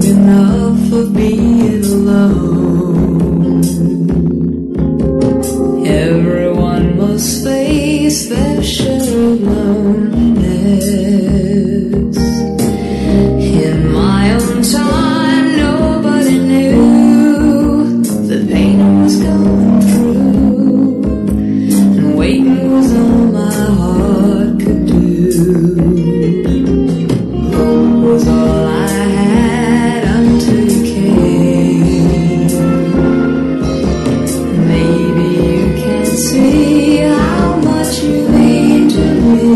enough of being alone. Everyone must face their share of loneliness. In my own time, nobody knew the pain I was going through, and waiting was all my heart could do. Hope was all I had until you came. Maybe you can't see how much you mean to me.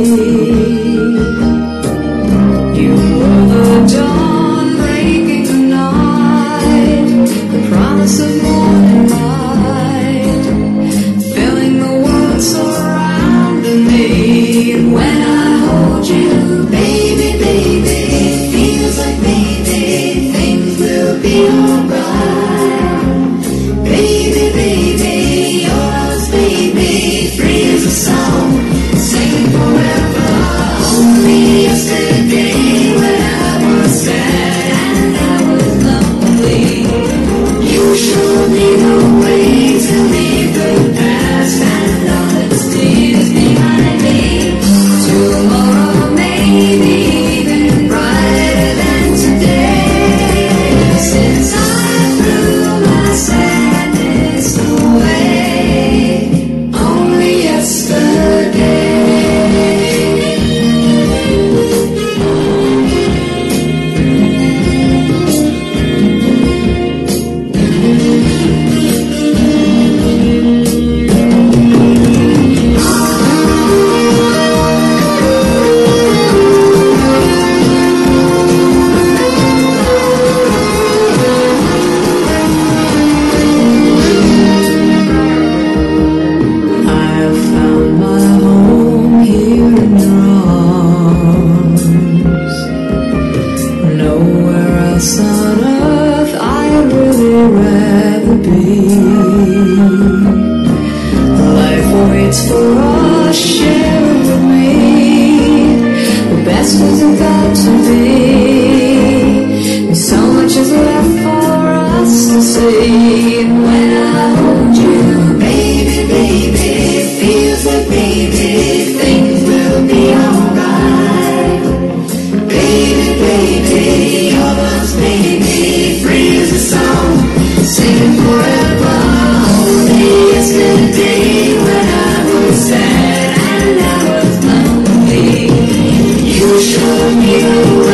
You were the dawn breaking the night, the promise of morning light, filling the world surrounding me. And when I hold you, baby, baby, it feels like baby, things will be alright. Baby, baby, yours, baby, free as a song, singing forever. Only yesterday when I was sad and I was lonely, you showed me the way to leave the past and all its tears behind me. Tomorrow may be even brighter than today, since I threw my sadness away only yesterday. I have found my home here in your arms. Nowhere else on earth I'd really rather be. Life waits for us, share it with me. The best was about to be, and so much is left for us to see. And when I hold you, baby, baby, it feels like baby, things will be alright. Baby, baby, yours, baby, free as a song, singing forever. Only yesterday when I was sad and I was lonely, you showed me the way